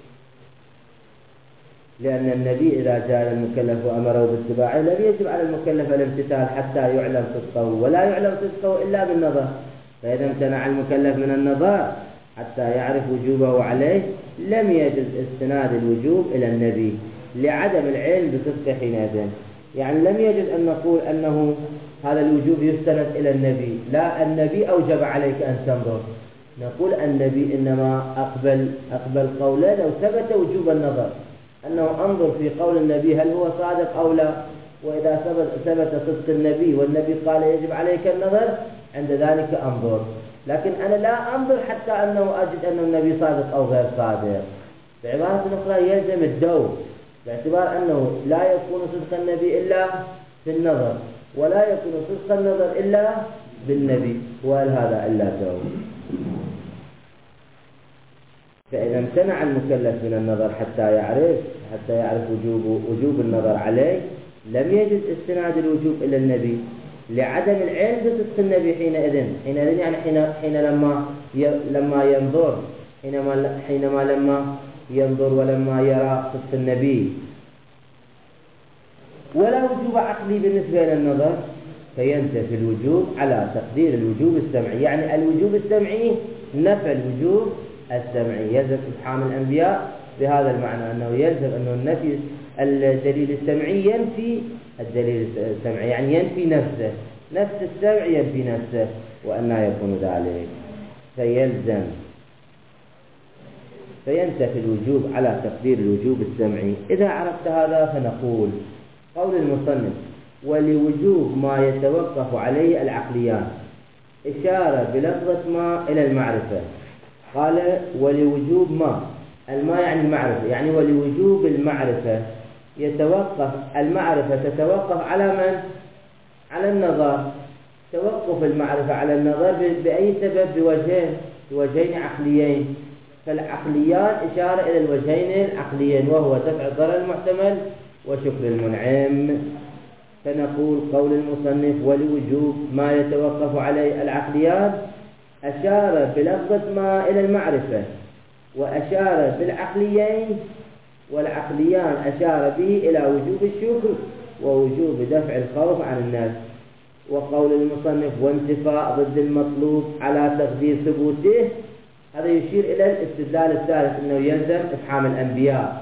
لأن النبي إذا جاء المكلف وأمره باتباعه لم يجب على المكلف الامتثال حتى يعلم صدقه، ولا يعلم صدقه إلا بالنظر. فإذا امتنع المكلف من النظر حتى يعرف وجوبه عليه لم يجوز استناد الوجوب إلى النبي لعدم العلم بصدقه حينئذ. يعني لم يجوز أن نقول أنه هذا الوجوب يستند إلى النبي، لا، النبي أوجب عليك أن تنظر، نقول النبي إنما أقبل أقبل قوله لو ثبت وجوب النظر، أنه أنظر في قول النبي هل هو صادق أو لا، وإذا ثبت صدق النبي والنبي قال يجب عليك النظر عند ذلك أنظر. لكن أنا لا أنظر حتى أنه أجد أن النبي صادق أو غير صادق. بعبارة أخرى يلزم الدور، باعتبار أنه لا يكون صدق النبي إلا في النظر، ولا يكون صدق النظر إلا بالنبي، وهل هذا إلا دور. فإذا امتنع المكلف من النظر حتى يعرف حتى يعرف وجوب وجوب النظر عليه لم يجد استناد الوجوب إلى النبي لعدم العلم بصدق النبي حينئذ. حينئذ يعني حين حين لما لما ينظر حينما حينما لما ينظر ولما يرى صدق النبي. ولا وجوب عقلي بالنسبة إلى النظر، فينتفي الوجوب على تقدير الوجوب السمعي. يعني الوجوب السمعي نفى الوجوب السمعي، يلزم إفحام الأنبياء بهذا المعنى، أنه يلزم أنه النفي الدليل السمعي ينفي الدليل السمعي، يعني ينفي نفسه، نفس السمع ينفي نفسه، وأنه يكون ذلك فيلزم فينتفي الوجوب على تقدير الوجوب السمعي. إذا عرفت هذا فنقول قول المصنف ولوجوب ما يتوقف عليه العقليان، إشارة بلفظة ما إلى المعرفة. قال ولوجوب ما، الما يعني المعرفة، يعني ولوجوب المعرفة يتوقف المعرفة تتوقف على من؟ على النظر. توقف المعرفة على النظر بأي سبب؟ بوجهين بوجهين عقليين. فالعقليان إشارة إلى الوجهين العقليين، وهو دفع الضرر المحتمل وشكر المنعم. فنقول قول المصنف ولوجوب ما يتوقف عليه العقليان أشار بلفظة ما إلى المعرفة، وأشار بالعقليين، والعقليان أشار به إلى وجوب الشكر ووجوب دفع الخوف عن الناس. وقول المصنف وانتفاء ضد المطلوب على تقدير ثبوته، هذا يشير إلى الاستدلال الثالث أنه يلزم إفحام الأنبياء.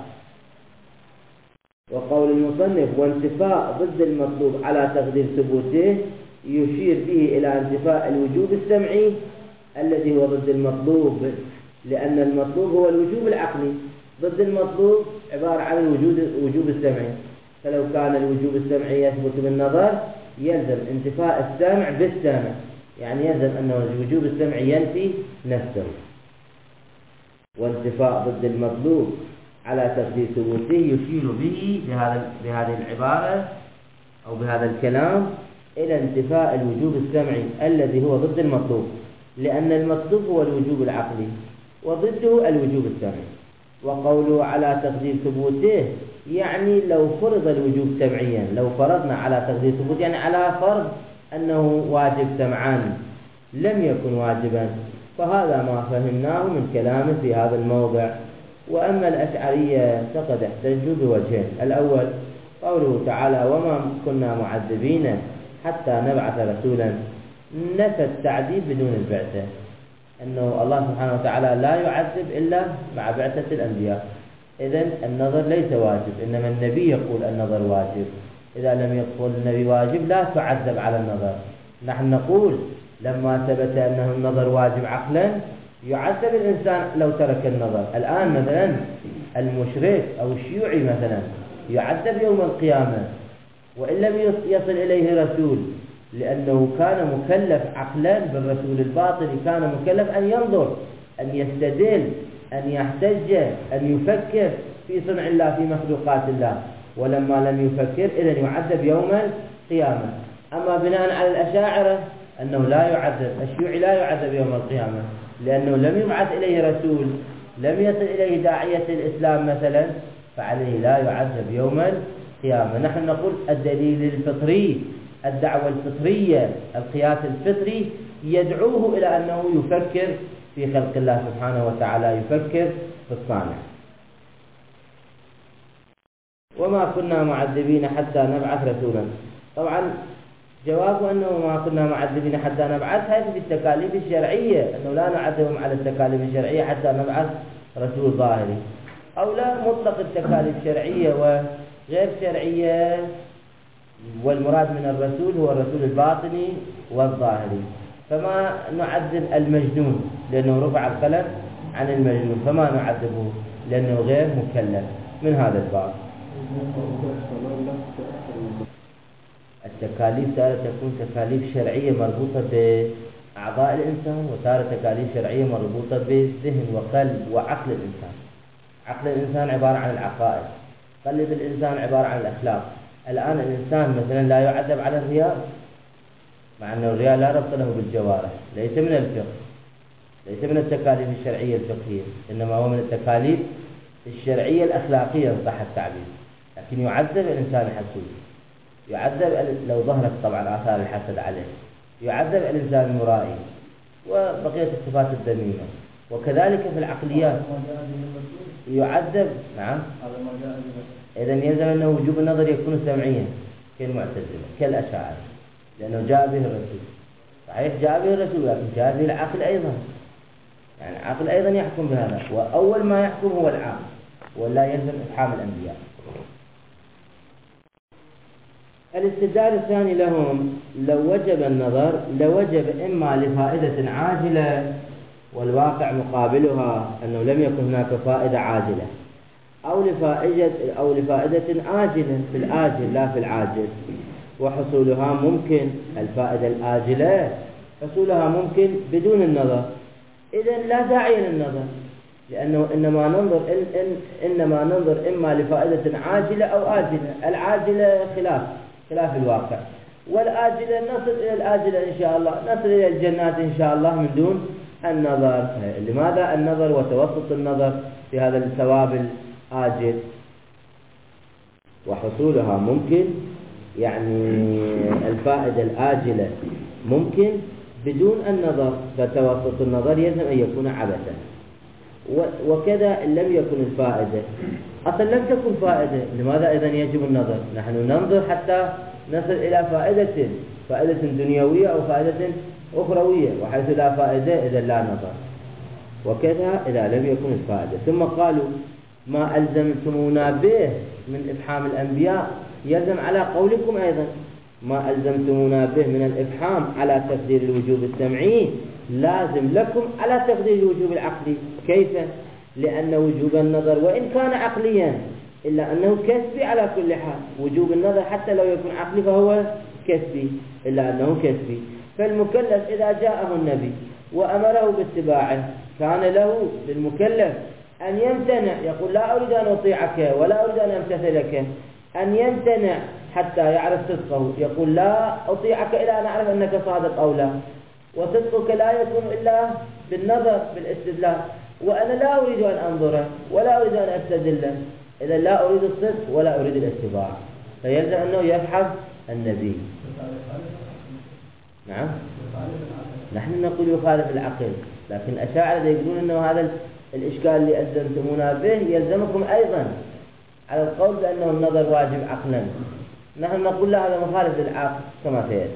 وقول المصنف وانتفاء ضد المطلوب على تقدير ثبوته يشير به إلى انتفاء الوجوب السمعي الذي هو ضد المطلوب، لأن المطلوب هو الوجوب العقلي، ضد المطلوب عبارة عن الوجود الوجوب السمعي. فلو كان الوجوب السمعي يثبت بالنظر يلزم انتفاء السامع بالسامع، يعني يلزم أنه الوجوب السمعي ينفي نفسه. وانتفاء ضد المطلوب على تقدير ثبوته يشير به بهذا بهذه العبارة أو بهذا الكلام إلى انتفاء الوجوب السمعي الذي هو ضد المطلوب، لأن المطلوب هو الوجوب العقلي وضده الوجوب السمعي. وقوله على تقدير ثبوته يعني لو فرض الوجوب سمعيا، لو فرضنا على تقدير ثبوت يعني على فرض أنه واجب سمعان لم يكن واجبا، فهذا ما فهمناه من كلامه في هذا الموضع. وأما الأشعرية فقد احتجوا بوجهين: الأول قوله تعالى وما كنا معذبين حتى نبعث رسولا، نفى التعذيب بدون البعثة، أنه الله سبحانه وتعالى لا يعذب إلا مع بعثة الأنبياء. إذن النظر ليس واجب، إنما النبي يقول النظر واجب. إذا لم يقول النبي واجب لا تعذب على النظر. نحن نقول لما ثبت أنه النظر واجب عقلا يعذب الإنسان لو ترك النظر. الآن مثلا المشرك أو الشيوعي مثلا يعذب يوم القيامة وإن لم يصل إليه رسول، لأنه كان مكلف عقلا بالرسول الباطل، كان مكلف أن ينظر، أن يستدل، أن يحتج، أن يفكر في صنع الله، في مخلوقات الله، ولما لم يفكر إذن يعذب يوم القيامة. أما بناء على الأشاعرة أنه لا يعذب، الشيوعي لا يعذب يوم القيامة لأنه لم يبعث إليه رسول، لم يصل إليه داعية الإسلام مثلا، فعليه لا يعذب يوم القيامة. نحن نقول الدليل الفطري، الدعوة الفطرية، القياس الفطري يدعوه إلى أنه يفكر في خلق الله سبحانه وتعالى، يفكر في الصانع. وما كنا معذبين حتى نبعث رسولا، طبعا جوابه أنه ما كنا معذبين حتى نبعث هذه في التكاليف الشرعية، أنه لا نعذبهم على التكاليف الشرعية حتى نبعث رسول ظاهري، أو لا مطلق التكاليف الشرعية وغير شرعية، والمراد من الرسول هو الرسول الباطني والظاهري. فما نعذب المجنون لأنه رفع القلم عن المجنون، فما نعذبه لأنه غير مكلف من هذا الباب. التكاليف تارة تكون تكاليف شرعية مربوطة بأعضاء الإنسان، وتارة تكاليف شرعية مربوطة بذهن وقلب وعقل الإنسان. عقل الإنسان عبارة عن العقائد، قلب الإنسان عبارة عن الأخلاق. الآن الإنسان مثلا لا يعذب على الرياء، مع أن الرياء لا ربط له بالجوارح، ليس من الفقه، ليس من التكاليف الشرعية الفقهية، إنما هو من التكاليف الشرعية الأخلاقية إن صح التعبير. لكن يعذب الإنسان الحسود، يعذب لو ظهرت طبعا آثار الحسد عليه، يعذب الإنسان المرائي وبقية الصفات الذميمة. وكذلك في العقليات يعذب. نعم. إذن يلزم أنه وجوب النظر يكون سمعيا كالمعتزلة كالأشاعرة، لأنه جاء به الرسول. صحيح جاء به الرسول، لكن جاء به العقل أيضا، يعني العقل أيضا يحكم بهذا، وأول ما يحكم هو العقل، ولا يلزم إفحام الأنبياء. الاستدلال الثاني لهم لو وجب النظر لوجب إما لفائدة عاجلة والواقع مقابلها أنه لم يكن هناك فائدة عاجلة، أو لفائدة أو لفائدة آجلة في الآجل لا في العاجل، وحصولها ممكن. الفائدة الآجلة حصولها ممكن بدون النظر، إذن لا داعي للنظر، لأنه إنما ننظر إن إن إنما ننظر إما لفائدة عاجلة أو آجلة. العاجلة خلاف خلاف الواقع، والآجلة نصل إلى الآجلة إن شاء الله، نصل إلى الجنات إن شاء الله من دون النظر. لماذا النظر وتوسط النظر في هذا الثواب الآجل؟ وحصولها ممكن، يعني الفائدة الآجلة ممكن بدون النظر، فتوسط النظر يلزم أن يكون عبثا. وكذا إن لم يكن الفائدة أصلا لم تكن فائدة، لماذا إذن يجب النظر؟ نحن ننظر حتى نصل إلى فائدة فائدة دنيوية أو فائدة أخروية، وحيث لا فائدة إذا لا نظر. وكذا إذا لم يكن الفائدة. ثم قالوا ما ألزمتمونا به من إفحام الأنبياء يلزم على قولكم أيضا، ما ألزمتمونا به من الإفحام على تقدير الوجوب السمعي لازم لكم على تقدير الوجوب العقلي. كيف؟ لأن وجوب النظر وإن كان عقليا إلا أنه كسبي على كل حال. وجوب النظر حتى لو يكون عقلي فهو كسبي، إلا أنه كسبي. فالمكلف إذا جاءه النبي وأمره باتباعه كان له للمكلف أن يمتنع، يقول لا أريد أن أطيعك ولا أريد أن أمتثلك، أن يمتنع حتى يعرف صدقه، يقول لا أطيعك إلى أن أعرف أنك صادق أو لا، وصدقك لا يكون إلا بالنظر بالاستدلال، وأنا لا أريد أن أنظره ولا أريد أن أستدله، إذا لا أريد الصدق ولا أريد الاتباع، فيلزم أنه يبحث النبي. نعم، نحن نقول يخالف العقل، لكن الأشاعرة يقولون أنه هذا الإشكال اللي ألزمتمونا به يلزمكم أيضا على القول بأنه النظر واجب عقلا. نحن نقول لا، هذا مخالف للعقل كما سيأتي.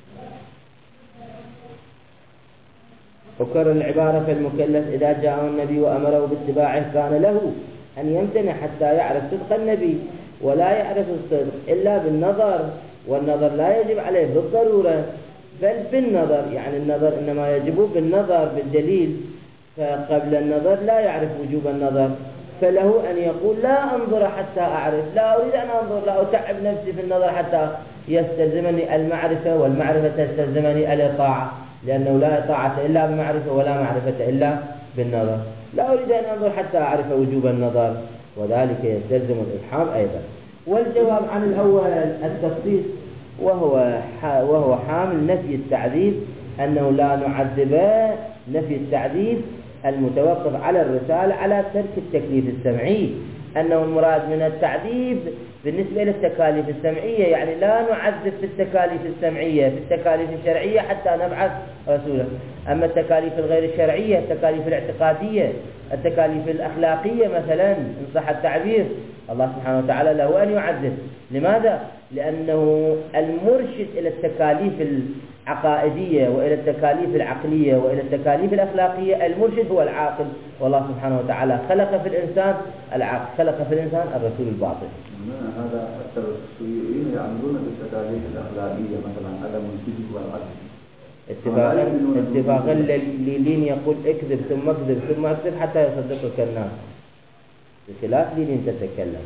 وكرر العبارة فالمكلف إذا جاءه النبي وأمره باتباعه كان له أن يمتنع حتى يعرف صدق النبي، ولا يعرف الصدق إلا بالنظر، والنظر لا يجب عليه بالضرورة بل بالنظر، يعني النظر إنما يجب بالنظر بالدليل، فقبل النظر لا يعرف وجوب النظر، فله أن يقول لا أنظر حتى أعرف، لا أريد أن أنظر، لا أتعب نفسي في النظر حتى يستلزمني المعرفة، والمعرفة تستلزمني الإطاعة، لأنه لا إطاعة إلا بالمعرفة ولا معرفة إلا بالنظر، لا أريد أن أنظر حتى أعرف وجوب النظر، وذلك يستلزم الإفحام أيضا. والجواب عن الأول التخصيص، وهو وهو حامل نفي التعذيب، أنه لا نعذب نفي التعذيب المتوقف على الرسالة على ترك التكليف السمعي، أنه المراد من التعذيب بالنسبة للتكاليف السمعية، يعني لا نعذب في التكاليف السمعية، في التكاليف الشرعية حتى نبعث رسولا. أما التكاليف الغير الشرعية، التكاليف الاعتقادية، التكاليف الأخلاقية مثلا إن صح التعبير، الله سبحانه وتعالى له أن يعذب. لماذا؟ لأنه المرشد إلى التكاليف العقائدية وإلى التكاليف العقلية وإلى التكاليف الأخلاقية، المرشد هو العاقل، والله سبحانه وتعالى خلق في الإنسان العاقل، خلق في الإنسان الرسول الباطل. هذا حتى السوريين يعملون بالتكاليف الأخلاقية مثلا عدم الكذب والعدل، اتفاقا اتفاقا للين يقول اكذب ثم اكذب ثم اكذب حتى يصدقك الناس، بخلاف لين تتكلم.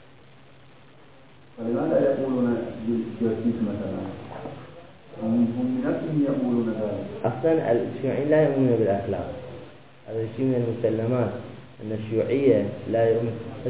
فلماذا يقولون بالترتيب مثلا؟ هم من نفسهم يقولون ذلك. أصلا الشيوعيين لا يؤمنون بالأخلاق، هذا شيء من المسلمات أن الشيوعية لا يؤمن.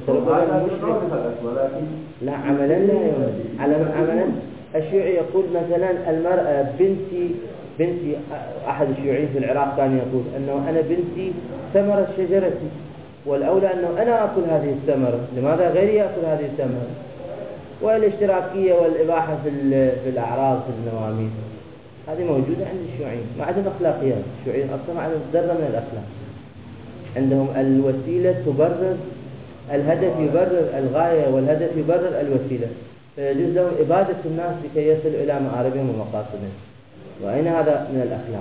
ولكن لا عملا لا يؤمن، على عملا الشيوعي يقول مثلا المرأة بنتي بنتي أحد الشيوعيين في العراق كان يقول أنه أنا بنتي ثمرة شجرتي، والأولى أنه أنا أكل هذه الثمرة، لماذا غيري يأكل هذه الثمرة؟ والاشتراكية والإباحة في في الأعراض في النواميس هذه موجودة عند الشيوعيين، ما عندهم أخلاقيات. الشيوعيين أصلا ما عندهم ذرة من الأخلاق، عندهم الوسيلة تبرر الهدف، يبرر الغاية والهدف يبرر الوسيلة، فيجوز لهم إبادة الناس لكي يصلوا إلى مآربهم ومقاصدهم. وأين هذا من الأخلاق؟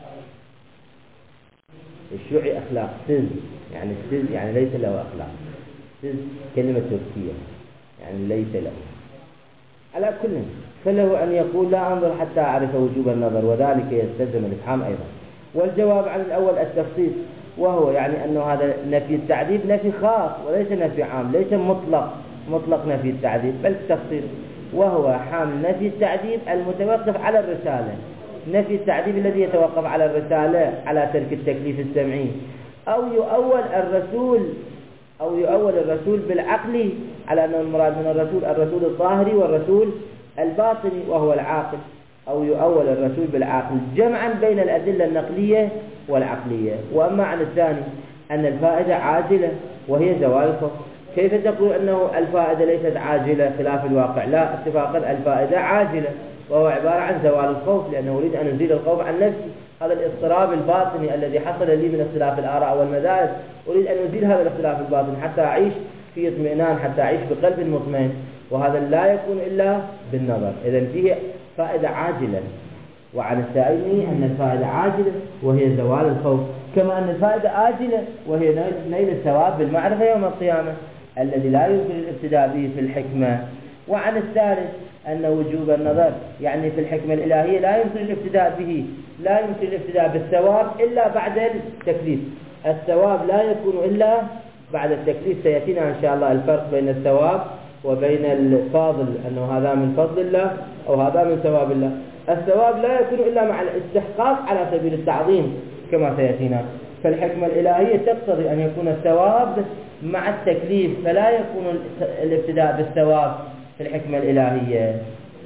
الشيوعي أخلاق سز، يعني سز يعني ليس له أخلاق، سز كلمة تركية يعني ليس له. على كل فله أن يقول لا أنظر حتى أعرف وجوب النظر، وذلك يستلزم الإفحام أيضا. والجواب عن الأول التخصيص، وهو يعني أنه هذا نفي التعذيب نفي خاص وليس نفي عام، ليس مطلق مطلق نفي التعذيب بل التخصيص، وهو حامل نفي التعذيب المتوقف على الرسالة، نفي التعذيب الذي يتوقف على الرسالة على ترك التكليف السمعي، أو يؤول الرسول أو يؤول الرسول بالعقل على أن المراد من الرسول الرسول الظاهري والرسول الباطني وهو العاقل، أو يؤول الرسول بالعاقل جمعا بين الأدلة النقلية والعقلية. وأما عن الثاني أن الفائدة عاجلة وهي زوال الخوف، كيف تقول أنه الفائدة ليست عاجلة خلاف الواقع؟ لا، اتفاقا الفائدة عاجلة، وهو عبارة عن زوال الخوف، لأنه أريد أن أزيل الخوف عن نفسي، هذا الاضطراب الباطني الذي حصل لي من اختلاف الآراء والمذاهب، أريد أن أزيل هذا الاختلاف الباطني حتى أعيش في اطمئنان، حتى أعيش بقلب مطمئن، وهذا لا يكون إلا بالنظر. إذن فيه فائدة عاجلة. وعن السائلين أن الفائدة عاجلة وهي زوال الخوف، كما أن الفائدة آجلة وهي نيل الثواب بالمعرفة يوم القيامة الذي لا يمكن الابتداء به في الحكمة. وعن الثالث أن وجوب النظر يعني في الحكمة الإلهية لا يمكن الابتداء به، لا يمكن الابتداء بالثواب إلا بعد التكليف، الثواب لا يكون إلا بعد التكليف. سيأتينا إن شاء الله الفرق بين الثواب وبين الفاضل، أنه هذا من فضل الله أو هذا من ثواب الله. الثواب لا يكون إلا مع الاستحقاق على سبيل التعظيم كما سيأتينا، فالحكمة الإلهية تقتضي أن يكون الثواب مع التكليف، فلا يكون الابتداء بالثواب في الحكمة الإلهية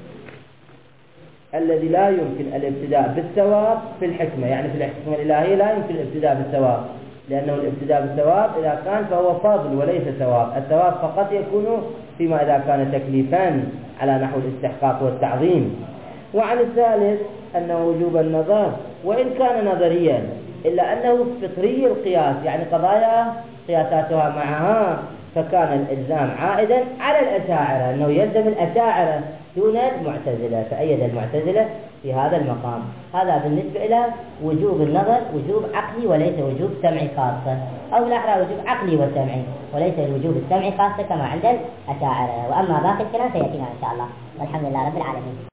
الذي لا يمكن الابتداء بالثواب في الحكمة، يعني في الحكمة الإلهية لا يمكن الابتداء بالثواب، لأنه الابتداء بالثواب إذا كان فهو فضل وليس ثواب. الثواب فقط يكون فيما إذا كان تكليفا على نحو الاستحقاق والتعظيم. وعن الثالث أن وجوب النظر وإن كان نظريا إلا أنه فطري القياس، يعني قضايا قياساتها معها، فكان الإلزام عائدا على الأشاعرة، أنه يلزم الأشاعرة دون المعتزلة، فأيد المعتزلة في هذا المقام. هذا بالنسبة إلى وجوب النظر، وجوب عقلي وليس وجوب سمعي خاصة، أو الأحرى وجوب عقلي وسمعي وليس الوجوب السمعي خاصة كما عند الأشاعرة. وأما باقي الكلام سيأتينا إن شاء الله، والحمد لله رب العالمين.